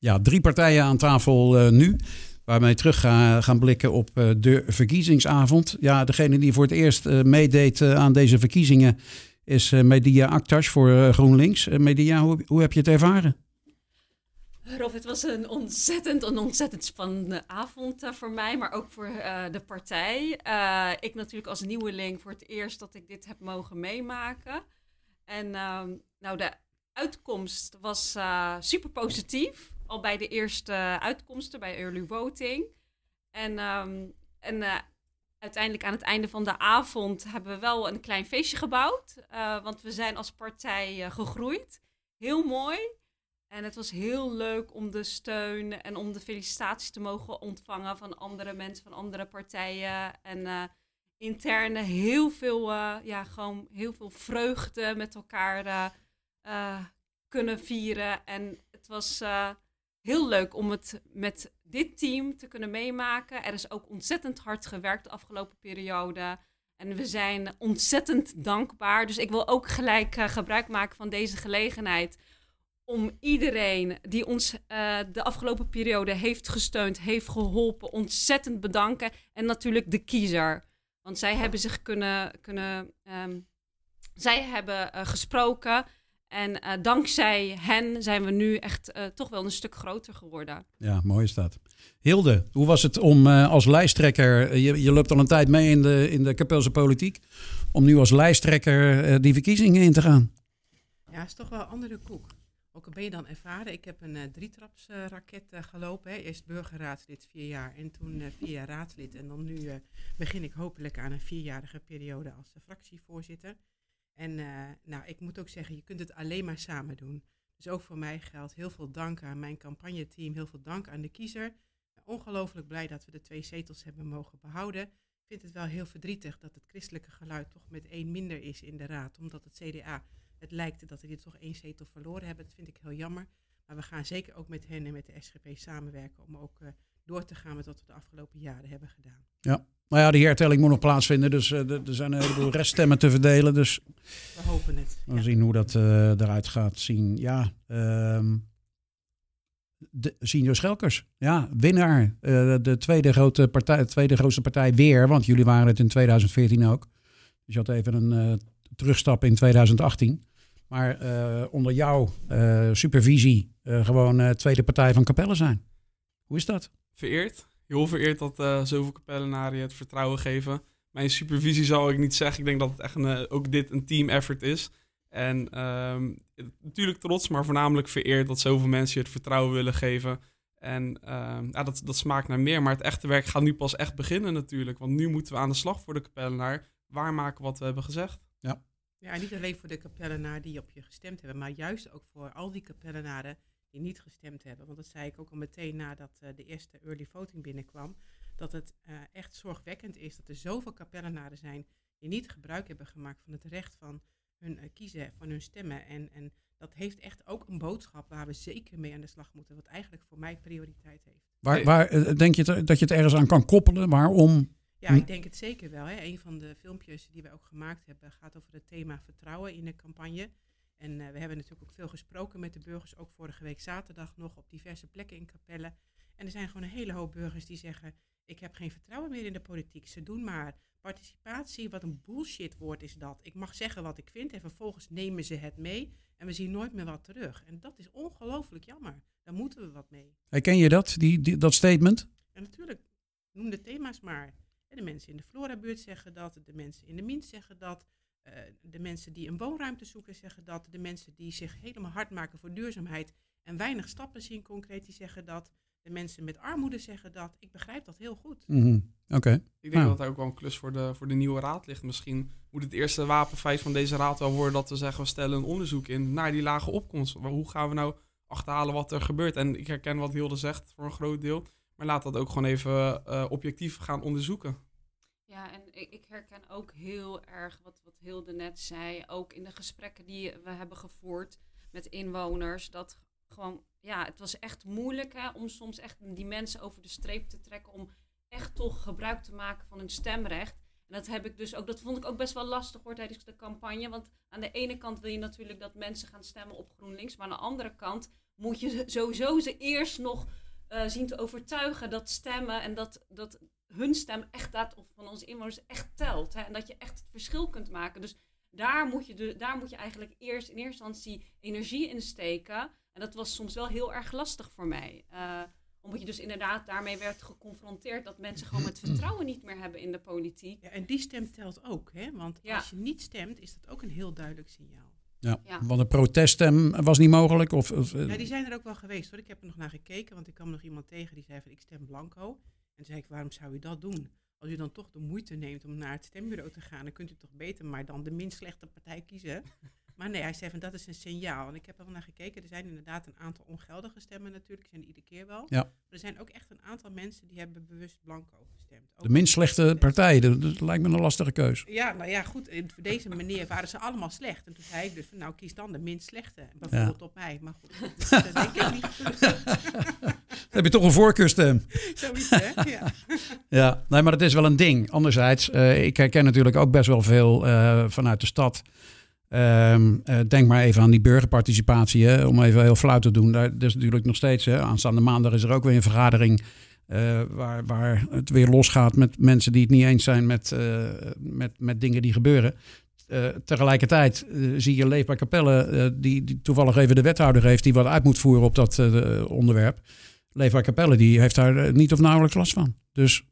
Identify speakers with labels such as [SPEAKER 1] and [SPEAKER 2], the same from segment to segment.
[SPEAKER 1] Ja, 3 partijen aan tafel nu. Waar wij terug gaan blikken op de verkiezingsavond. Ja, degene die voor het eerst meedeed aan deze verkiezingen is Medea Aktaş voor GroenLinks. Medea, hoe heb je het ervaren?
[SPEAKER 2] Rob, het was een ontzettend spannende avond voor mij, maar ook voor de partij. Ik natuurlijk als nieuweling voor het eerst dat ik dit heb mogen meemaken. En de uitkomst was super positief. Al bij de eerste uitkomsten, bij early voting. En uiteindelijk aan het einde van de avond hebben we wel een klein feestje gebouwd. Want we zijn als partij gegroeid. Heel mooi. En het was heel leuk om de steun en om de felicitaties te mogen ontvangen van andere mensen, van andere partijen. En interne heel veel vreugde met elkaar kunnen vieren. En het was heel leuk om het met dit team te kunnen meemaken. Er is ook ontzettend hard gewerkt de afgelopen periode. En we zijn ontzettend dankbaar. Dus ik wil ook gelijk gebruik maken van deze gelegenheid om iedereen die ons de afgelopen periode heeft gesteund, heeft geholpen, ontzettend bedanken. En natuurlijk de kiezer. Want zij hebben zich zij hebben gesproken. En dankzij hen zijn we nu echt toch wel een stuk groter geworden.
[SPEAKER 1] Ja, mooi is dat. Hilde, hoe was het om als lijsttrekker, je loopt al een tijd mee in de Kapelse politiek, om nu als lijsttrekker die verkiezingen in te gaan?
[SPEAKER 3] Ja, het is toch wel een andere koek. Ook al ben je dan ervaren. Ik heb een 3-trapsraket gelopen. Hè. Eerst burgerraadslid 4 jaar en toen 4 jaar raadslid. En dan nu begin ik hopelijk aan een 4-jarige periode als fractievoorzitter. En ik moet ook zeggen, je kunt het alleen maar samen doen. Dus ook voor mij geldt heel veel dank aan mijn campagneteam, heel veel dank aan de kiezer. Ongelooflijk blij dat we de 2 zetels hebben mogen behouden. Ik vind het wel heel verdrietig dat het christelijke geluid toch met 1 minder is in de raad. Omdat het CDA, het lijkt dat we hier toch 1 zetel verloren hebben. Dat vind ik heel jammer. Maar we gaan zeker ook met hen en met de SGP samenwerken om ook door te gaan met wat we de afgelopen jaren hebben gedaan.
[SPEAKER 1] Ja. Nou ja, de hertelling moet nog plaatsvinden, dus er zijn een heleboel reststemmen te verdelen. Dus
[SPEAKER 3] we hopen het.
[SPEAKER 1] We zien hoe dat eruit gaat zien. Ja, Senior Schelkers, ja, winnaar. De tweede grootste partij weer, want jullie waren het in 2014 ook. Dus je had even een terugstap in 2018. Maar onder jouw supervisie gewoon tweede partij van Capelle zijn. Hoe is dat?
[SPEAKER 4] Vereerd. Heel vereerd dat zoveel Capellenaren het vertrouwen geven. Mijn supervisie zou ik niet zeggen. Ik denk dat het echt ook dit een team effort is. En natuurlijk trots, maar voornamelijk vereerd dat zoveel mensen je het vertrouwen willen geven. En dat smaakt naar meer. Maar het echte werk gaat nu pas echt beginnen natuurlijk. Want nu moeten we aan de slag voor de Capellenaar. Waarmaken wat we hebben gezegd.
[SPEAKER 1] Ja.
[SPEAKER 3] Ja, niet alleen voor de Capellenaren die op je gestemd hebben, maar juist ook voor al die Capellenaren die niet gestemd hebben. Want dat zei ik ook al meteen nadat de eerste early voting binnenkwam. Dat het echt zorgwekkend is dat er zoveel Capellenaren zijn die niet gebruik hebben gemaakt van het recht van hun kiezen, van hun stemmen. En dat heeft echt ook een boodschap waar we zeker mee aan de slag moeten. Wat eigenlijk voor mij prioriteit heeft.
[SPEAKER 1] Waar denk je dat je het ergens aan kan koppelen? Waarom?
[SPEAKER 3] Ja, ik denk het zeker wel. Hè. Een van de filmpjes die we ook gemaakt hebben gaat over het thema vertrouwen in de campagne. En we hebben natuurlijk ook veel gesproken met de burgers, ook vorige week zaterdag nog op diverse plekken in Capelle. En er zijn gewoon een hele hoop burgers die zeggen, ik heb geen vertrouwen meer in de politiek. Ze doen maar participatie, wat een bullshit woord is dat. Ik mag zeggen wat ik vind en vervolgens nemen ze het mee en we zien nooit meer wat terug. En dat is ongelooflijk jammer. Daar moeten we wat mee.
[SPEAKER 1] Herken je dat, dat statement?
[SPEAKER 3] En natuurlijk, noem de thema's maar. De mensen in de Flora-buurt zeggen dat, de mensen in de Mint zeggen dat, de mensen die een woonruimte zoeken zeggen dat, de mensen die zich helemaal hard maken voor duurzaamheid en weinig stappen zien concreet, die zeggen dat, de mensen met armoede zeggen dat. Ik begrijp dat heel goed.
[SPEAKER 1] Mm-hmm. Oké.
[SPEAKER 4] Ik denk dat er ook wel een klus voor de nieuwe raad ligt. Misschien moet het eerste wapenfeit van deze raad wel worden dat we zeggen, we stellen een onderzoek in naar die lage opkomst. Hoe gaan we nou achterhalen wat er gebeurt? En ik herken wat Hilde zegt voor een groot deel. Maar laat dat ook gewoon even objectief gaan onderzoeken.
[SPEAKER 2] Ja, en ik herken ook heel erg wat Hilde net zei. Ook in de gesprekken die we hebben gevoerd met inwoners. Dat gewoon, ja, het was echt moeilijk om soms echt die mensen over de streep te trekken. Om echt toch gebruik te maken van hun stemrecht. En dat heb ik dus ook, dat vond ik ook best wel lastig hoor tijdens de campagne. Want aan de ene kant wil je natuurlijk dat mensen gaan stemmen op GroenLinks. Maar aan de andere kant moet je sowieso ze eerst nog zien te overtuigen dat stemmen en dat hun stem echt van onze inwoners echt telt. Hè? En dat je echt het verschil kunt maken. Dus daar moet je eigenlijk eerst in eerste instantie energie in steken. En dat was soms wel heel erg lastig voor mij. Omdat je dus inderdaad daarmee werd geconfronteerd dat mensen gewoon het vertrouwen niet meer hebben in de politiek.
[SPEAKER 3] Ja, en die stem telt ook, hè? Want als je niet stemt, is dat ook een heel duidelijk signaal.
[SPEAKER 1] Ja. Want een proteststem was niet mogelijk?
[SPEAKER 3] Ja, die zijn er ook wel geweest, hoor. Ik heb er nog naar gekeken, want ik kwam nog iemand tegen die zei van ik stem blanco. En toen zei ik, waarom zou u dat doen? Als u dan toch de moeite neemt om naar het stembureau te gaan, dan kunt u toch beter maar dan de minst slechte partij kiezen. Maar nee, hij zei van dat is een signaal. En ik heb er wel naar gekeken. Er zijn inderdaad een aantal ongeldige stemmen natuurlijk. Die zijn er iedere keer wel.
[SPEAKER 1] Ja.
[SPEAKER 3] Maar er zijn ook echt een aantal mensen die hebben bewust blanco gestemd. Ook
[SPEAKER 1] de minst slechte partij, dat lijkt me een lastige keus.
[SPEAKER 3] Ja, nou ja, goed. Voor deze meneer waren ze allemaal slecht. En toen zei ik dus van nou kies dan de minst slechte. Bijvoorbeeld op mij. Maar goed, dat denk ik niet.
[SPEAKER 1] Dan heb je toch een voorkeurstem.
[SPEAKER 3] Zoiets, hè? Ja.
[SPEAKER 1] Ja, nee, maar dat is wel een ding. Anderzijds, ik herken natuurlijk ook best wel veel vanuit de stad. Denk maar even aan die burgerparticipatie, hè, om even heel flauw te doen. Daar is natuurlijk nog steeds, hè, aanstaande maandag is er ook weer een vergadering waar het weer losgaat met mensen die het niet eens zijn met dingen die gebeuren. Tegelijkertijd zie je Leefbaar Capelle, die toevallig even de wethouder heeft die wat uit moet voeren op dat onderwerp. Leefbaar Capelle, die heeft daar niet of nauwelijks last van. Dus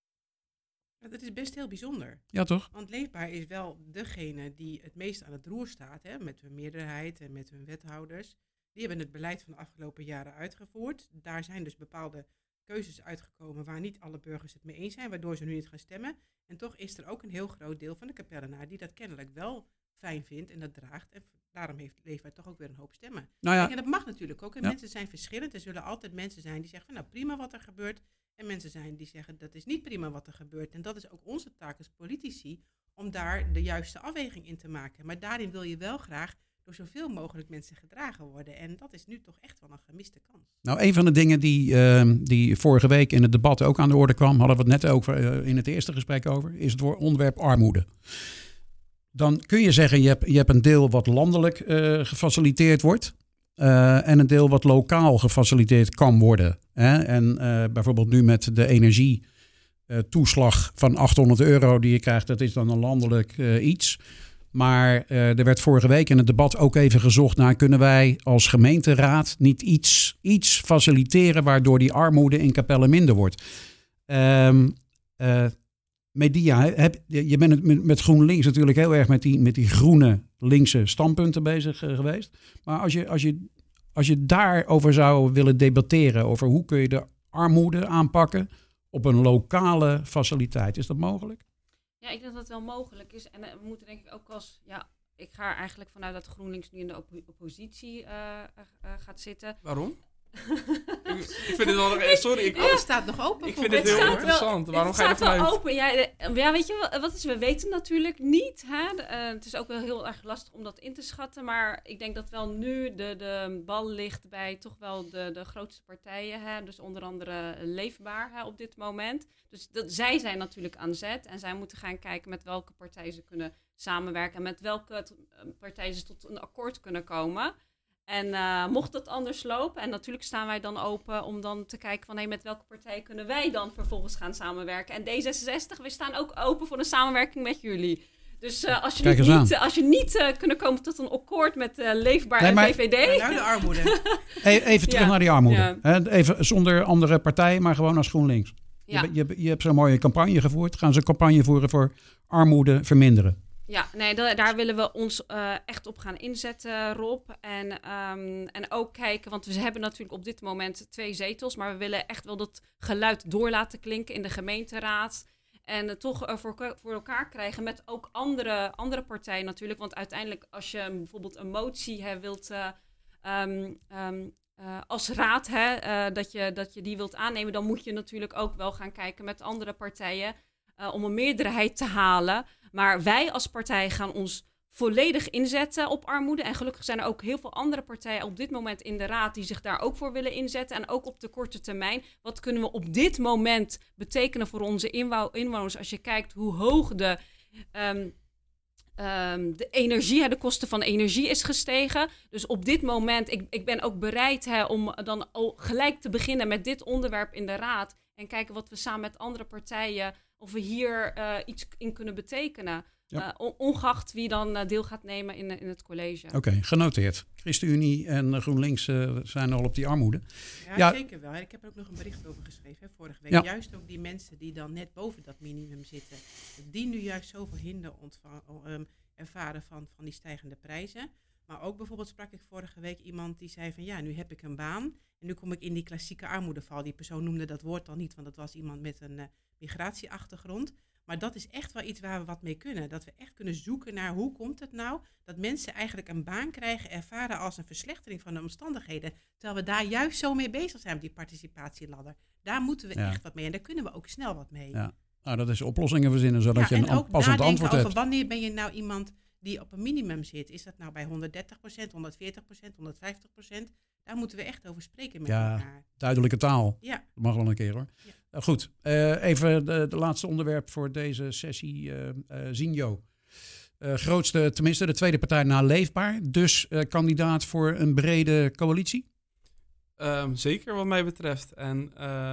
[SPEAKER 3] Dat is best heel bijzonder.
[SPEAKER 1] ja, toch?
[SPEAKER 3] Want Leefbaar is wel degene die het meest aan het roer staat, hè, met hun meerderheid en met hun wethouders. Die hebben het beleid van de afgelopen jaren uitgevoerd. Daar zijn dus bepaalde keuzes uitgekomen waar niet alle burgers het mee eens zijn, waardoor ze nu niet gaan stemmen. En toch is er ook een heel groot deel van de Capellenaar die dat kennelijk wel fijn vindt en dat draagt. En daarom heeft Leefbaar toch ook weer een hoop stemmen.
[SPEAKER 1] Nou ja,
[SPEAKER 3] En dat mag natuurlijk ook. En
[SPEAKER 1] ja.
[SPEAKER 3] mensen zijn verschillend. Er zullen altijd mensen zijn die zeggen van nou prima wat er gebeurt. En mensen zijn die zeggen dat is niet prima wat er gebeurt. En dat is ook onze taak als politici om daar de juiste afweging in te maken. Maar daarin wil je wel graag door zoveel mogelijk mensen gedragen worden. En dat is nu toch echt wel een gemiste kans.
[SPEAKER 1] Nou, een van de dingen die vorige week in het debat ook aan de orde kwam, hadden we het net ook in het eerste gesprek over, is het onderwerp armoede. Dan kun je zeggen, je hebt een deel wat landelijk gefaciliteerd wordt. En een deel wat lokaal gefaciliteerd kan worden. Hè? En bijvoorbeeld nu met de energietoeslag van €800 die je krijgt, dat is dan een landelijk iets. Maar er werd vorige week in het debat ook even gezocht naar, kunnen wij als gemeenteraad niet iets faciliteren waardoor die armoede in Capelle minder wordt. Media, je bent met GroenLinks natuurlijk heel erg met die groene linkse standpunten bezig geweest. Maar als je daarover zou willen debatteren, over hoe kun je de armoede aanpakken op een lokale faciliteit, is dat mogelijk?
[SPEAKER 2] Ja, ik denk dat het wel mogelijk is. En we moeten denk ik ook ik ga er eigenlijk vanuit dat GroenLinks nu in de oppositie gaat zitten.
[SPEAKER 4] Waarom? Ik vind het wel nog... Sorry,
[SPEAKER 3] Het staat nog open.
[SPEAKER 4] ik vind het heel interessant. Waarom ga je er vanuit?
[SPEAKER 2] Het staat wel open. Ja, weet je wat is? We weten natuurlijk niet. Hè? Het is ook wel heel erg lastig om dat in te schatten. Maar ik denk dat wel nu de bal ligt bij toch wel de grootste partijen. Hè? Dus onder andere Leefbaar op dit moment. Dus zij zijn natuurlijk aan zet. En zij moeten gaan kijken met welke partijen ze kunnen samenwerken. En met welke partijen ze tot een akkoord kunnen komen. En mocht dat anders lopen, en natuurlijk staan wij dan open om dan te kijken van met welke partij kunnen wij dan vervolgens gaan samenwerken. En D66, we staan ook open voor een samenwerking met jullie. Dus als je niet kunnen komen tot een akkoord met Leefbaar en VVD.
[SPEAKER 3] Nou, de armoede.
[SPEAKER 1] Even terug naar die armoede.
[SPEAKER 2] Ja.
[SPEAKER 1] Even zonder andere partijen, maar gewoon als GroenLinks.
[SPEAKER 2] Ja.
[SPEAKER 1] Je hebt zo'n mooie campagne gevoerd. Gaan ze een campagne voeren voor armoede verminderen?
[SPEAKER 2] Ja, nee, daar willen we ons echt op gaan inzetten, Rob. En ook kijken, want we hebben natuurlijk op dit moment 2 zetels, maar we willen echt wel dat geluid door laten klinken in de gemeenteraad. En toch voor elkaar krijgen met ook andere partijen natuurlijk. Want uiteindelijk als je bijvoorbeeld een motie wilt als raad, dat je die wilt aannemen, dan moet je natuurlijk ook wel gaan kijken met andere partijen om een meerderheid te halen. Maar wij als partij gaan ons volledig inzetten op armoede. En gelukkig zijn er ook heel veel andere partijen op dit moment in de raad die zich daar ook voor willen inzetten. En ook op de korte termijn. Wat kunnen we op dit moment betekenen voor onze inwoners als je kijkt hoe hoog de kosten van energie is gestegen. Dus op dit moment, ik ben ook bereid om dan al gelijk te beginnen met dit onderwerp in de raad. En kijken wat we samen met andere partijen, of we hier iets in kunnen betekenen.
[SPEAKER 1] Ja.
[SPEAKER 2] Ongeacht wie dan deel gaat nemen in het college.
[SPEAKER 1] Oké, genoteerd. ChristenUnie en GroenLinks zijn al op die armoede.
[SPEAKER 3] Ja, zeker wel. Ik heb er ook nog een bericht over geschreven vorige week.
[SPEAKER 1] Ja.
[SPEAKER 3] Juist ook die mensen die dan net boven dat minimum zitten. Die nu juist zoveel hinder ervaren van die stijgende prijzen. Maar ook bijvoorbeeld sprak ik vorige week iemand die zei van ja, nu heb ik een baan. En nu kom ik in die klassieke armoedeval. Die persoon noemde dat woord dan niet, want dat was iemand met een migratieachtergrond. Maar dat is echt wel iets waar we wat mee kunnen. Dat we echt kunnen zoeken naar hoe komt het nou dat mensen eigenlijk een baan krijgen, ervaren als een verslechtering van de omstandigheden. Terwijl we daar juist zo mee bezig zijn met die participatieladder. Daar moeten we echt wat mee en daar kunnen we ook snel wat mee.
[SPEAKER 1] Ja. Nou, dat is oplossingen verzinnen, zodat je een passend antwoord hebt.
[SPEAKER 3] Wanneer ben je nou iemand die op een minimum zit? Is dat nou bij 130%, 140%, 150%? Daar moeten we echt over spreken met elkaar.
[SPEAKER 1] Duidelijke taal.
[SPEAKER 3] Ja.
[SPEAKER 1] Dat mag wel een keer hoor. Ja. Goed, even de laatste onderwerp voor deze sessie. Zinjo. Grootste, tenminste de tweede partij na Leefbaar. Dus kandidaat voor een brede coalitie?
[SPEAKER 4] Zeker wat mij betreft. En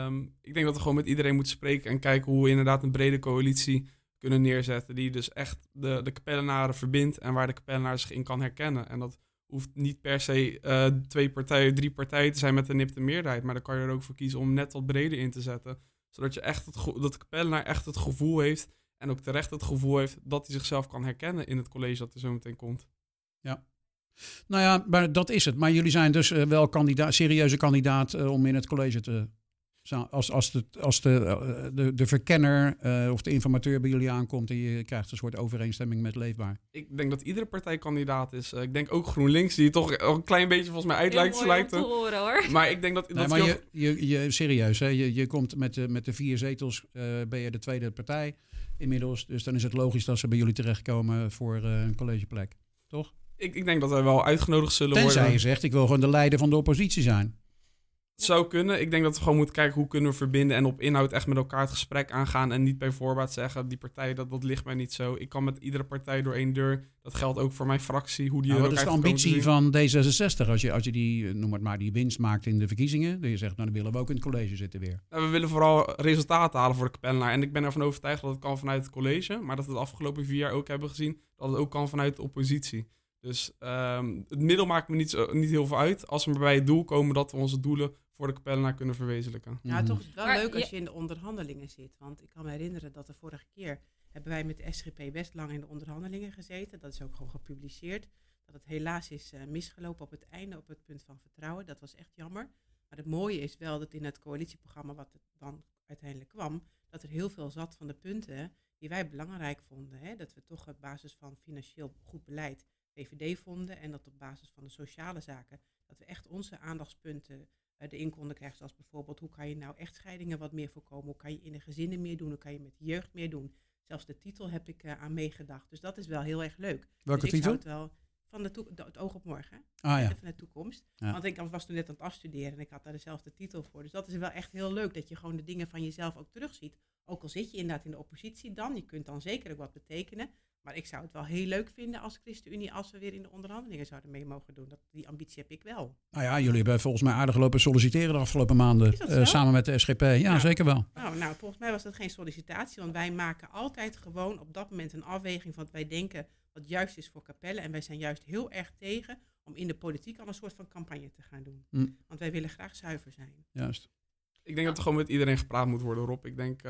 [SPEAKER 4] ik denk dat we gewoon met iedereen moeten spreken en kijken hoe we inderdaad een brede coalitie kunnen neerzetten. Die dus echt de Capellenaren verbindt en waar de Capellenaar zich in kan herkennen. En dat hoeft niet per se 2 partijen, 3 partijen te zijn met een nipte meerderheid. Maar dan kan je er ook voor kiezen om net wat breder in te zetten. Zodat je echt dat de Capellenaar echt het gevoel heeft en ook terecht het gevoel heeft dat hij zichzelf kan herkennen in het college dat er zo meteen komt. Ja.
[SPEAKER 1] Nou ja, maar dat is het. Maar jullie zijn dus wel serieuze kandidaat om in het college te staan. Als de verkenner of de informateur bij jullie aankomt en je krijgt een soort overeenstemming met Leefbaar.
[SPEAKER 4] Ik denk dat iedere partij kandidaat is. Ik denk ook GroenLinks, die toch een klein beetje volgens mij uit lijkt te sluiten.
[SPEAKER 2] Heel mooi om te horen hoor.
[SPEAKER 4] Maar ik denk dat...
[SPEAKER 1] Nee, maar je serieus, hè? Je komt met de 4 zetels, ben je de tweede partij inmiddels. Dus dan is het logisch dat ze bij jullie terechtkomen voor een collegeplek. Toch?
[SPEAKER 4] Ik denk dat wij wel uitgenodigd zullen worden.
[SPEAKER 1] Tenzij je zegt, ik wil gewoon de leider van de oppositie zijn.
[SPEAKER 4] Het zou kunnen. Ik denk dat we gewoon moeten kijken hoe kunnen we verbinden en op inhoud echt met elkaar het gesprek aangaan en niet bij voorbaat zeggen, die partij, dat ligt mij niet zo. Ik kan met iedere partij door 1 deur. Dat geldt ook voor mijn fractie. Hoe die
[SPEAKER 1] wat is de ambitie van D66 als je die, noem het maar, die winst maakt in de verkiezingen? Dat je zegt, nou dan willen we ook in het college zitten weer.
[SPEAKER 4] Nou, we willen vooral resultaten halen voor de Capellenaar. En ik ben ervan overtuigd dat het kan vanuit het college, maar dat we de afgelopen 4 jaar ook hebben gezien dat het ook kan vanuit de oppositie. Dus het middel maakt me niet heel veel uit als we bij het doel komen dat we onze doelen voor de Capellenaar kunnen verwezenlijken.
[SPEAKER 3] Ja, toch is het wel leuk als je in de onderhandelingen zit. Want ik kan me herinneren dat de vorige keer hebben wij met de SGP best lang in de onderhandelingen gezeten. Dat is ook gewoon gepubliceerd. Dat het helaas is misgelopen op het einde, op het punt van vertrouwen. Dat was echt jammer. Maar het mooie is wel dat in het coalitieprogramma wat het dan uiteindelijk kwam, dat er heel veel zat van de punten die wij belangrijk vonden. Hè? Dat we toch op basis van financieel goed beleid VVD vonden en dat op basis van de sociale zaken, dat we echt onze aandachtspunten erin konden krijgen. Zoals bijvoorbeeld, hoe kan je nou echtscheidingen wat meer voorkomen? Hoe kan je in de gezinnen meer doen? Hoe kan je met de jeugd meer doen? Zelfs de titel heb ik aan meegedacht. Dus dat is wel heel erg leuk.
[SPEAKER 1] Welke
[SPEAKER 3] dus
[SPEAKER 1] titel?
[SPEAKER 3] Het wel van het oog op morgen.
[SPEAKER 1] Ah ja.
[SPEAKER 3] Van de toekomst. Ja. Want ik was toen net aan het afstuderen en ik had daar dezelfde titel voor. Dus dat is wel echt heel leuk, dat je gewoon de dingen van jezelf ook terugziet. Ook al zit je inderdaad in de oppositie dan. Je kunt dan zeker ook wat betekenen. Maar ik zou het wel heel leuk vinden als ChristenUnie, als we weer in de onderhandelingen zouden mee mogen doen. Die ambitie heb ik wel.
[SPEAKER 1] Nou ja, jullie hebben volgens mij aardig lopen solliciteren de afgelopen maanden. Samen met de SGP. Ja, zeker wel.
[SPEAKER 3] Nou, volgens mij was dat geen sollicitatie. Want wij maken altijd gewoon op dat moment een afweging van wat wij denken wat juist is voor Capelle. En wij zijn juist heel erg tegen om in de politiek al een soort van campagne te gaan doen. Want wij willen graag zuiver zijn.
[SPEAKER 1] Juist.
[SPEAKER 4] Ik denk dat er gewoon met iedereen gepraat moet worden, Rob. Ik denk,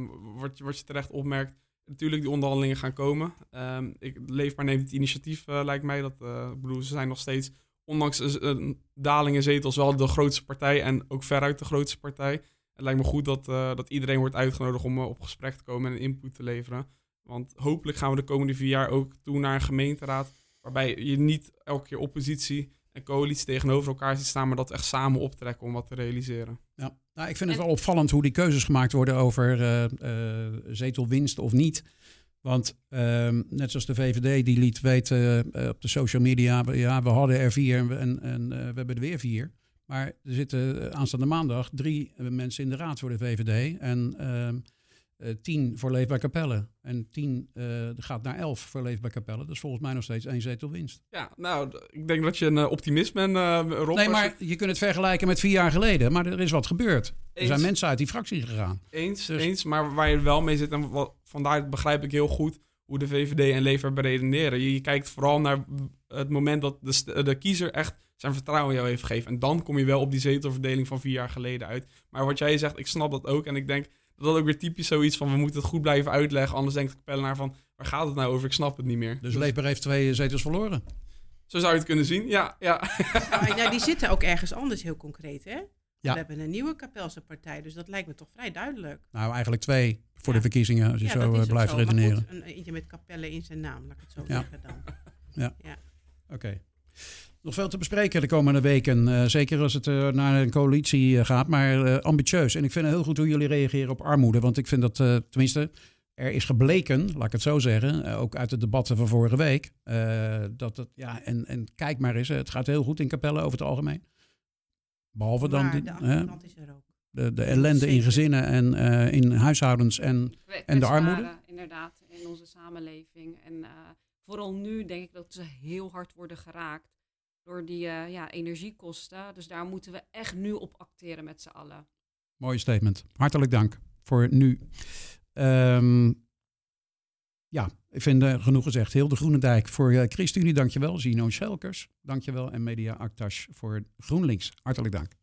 [SPEAKER 4] wat je terecht opmerkt, natuurlijk die onderhandelingen gaan komen. Leefbaar neemt het initiatief, lijkt mij. Ze zijn nog steeds, ondanks een daling in zetels, wel de grootste partij en ook veruit de grootste partij. Het lijkt me goed dat iedereen wordt uitgenodigd om op gesprek te komen en een input te leveren. Want hopelijk gaan we de komende 4 jaar ook toe naar een gemeenteraad, waarbij je niet elke keer oppositie en coalitie tegenover elkaar ziet staan, maar dat we echt samen optrekken om wat te realiseren.
[SPEAKER 1] Ja, nou, ik vind het wel opvallend hoe die keuzes gemaakt worden over zetelwinst of niet. Want net zoals de VVD die liet weten op de social media, ja, we hadden er 4 en we hebben er weer 4. Maar er zitten aanstaande maandag 3 mensen in de raad voor de VVD. En 10 voor Leefbaar Capelle. En 10 gaat naar 11 voor Leefbaar Capelle. Dat is volgens mij nog steeds 1 zetel winst.
[SPEAKER 4] Ja, nou, ik denk dat je een optimist bent, Rob.
[SPEAKER 1] Nee, maar je kunt het vergelijken met 4 jaar geleden. Maar er is wat gebeurd. Er zijn mensen uit die fractie gegaan.
[SPEAKER 4] Eens, maar waar je wel mee zit... en vandaar begrijp ik heel goed hoe de VVD en Leefbaar beredeneren. Je kijkt vooral naar het moment dat de kiezer echt zijn vertrouwen in jou heeft gegeven. En dan kom je wel op die zetelverdeling van 4 jaar geleden uit. Maar wat jij zegt, ik snap dat ook. En ik denk dat ook weer typisch zoiets van... we moeten het goed blijven uitleggen. Anders denkt de Capellenaar van... waar gaat het nou over? Ik snap het niet meer.
[SPEAKER 1] Dus Leefbaar heeft 2 zetels verloren.
[SPEAKER 4] Zo zou je het kunnen zien, ja.
[SPEAKER 3] Nou, die zitten ook ergens anders heel concreet, hè?
[SPEAKER 1] Ja.
[SPEAKER 3] We hebben een nieuwe Kapelse partij, dus dat lijkt me toch vrij duidelijk.
[SPEAKER 1] Nou, eigenlijk 2 voor de verkiezingen, als je
[SPEAKER 3] dat is
[SPEAKER 1] zo
[SPEAKER 3] ook
[SPEAKER 1] blijft
[SPEAKER 3] zo. Maar
[SPEAKER 1] redeneren.
[SPEAKER 3] goed, eentje met Capelle in zijn naam, laat ik het zo
[SPEAKER 1] Ja.
[SPEAKER 3] zeggen dan.
[SPEAKER 1] Ja. Oké. Nog veel te bespreken de komende weken. Zeker als het naar een coalitie gaat, maar ambitieus. En ik vind het heel goed hoe jullie reageren op armoede. Want ik vind dat, tenminste, er is gebleken, laat ik het zo zeggen, ook uit de debatten van vorige week, dat het, en kijk maar eens, het gaat heel goed in Capelle over het algemeen. Behalve dan
[SPEAKER 3] Maar de andere kant is er ook.
[SPEAKER 1] de ellende in gezinnen en in huishoudens en de armoede.
[SPEAKER 2] Inderdaad, in onze samenleving. En vooral nu denk ik dat ze heel hard worden geraakt door die energiekosten. Dus daar moeten we echt nu op acteren met z'n allen.
[SPEAKER 1] Mooie statement. Hartelijk dank voor nu. Ik vind genoeg gezegd. Hilde Groenendijk voor ChristenUnie, dankjewel. Zino Schelkers, dankjewel. En Media Actas voor GroenLinks. Hartelijk dank.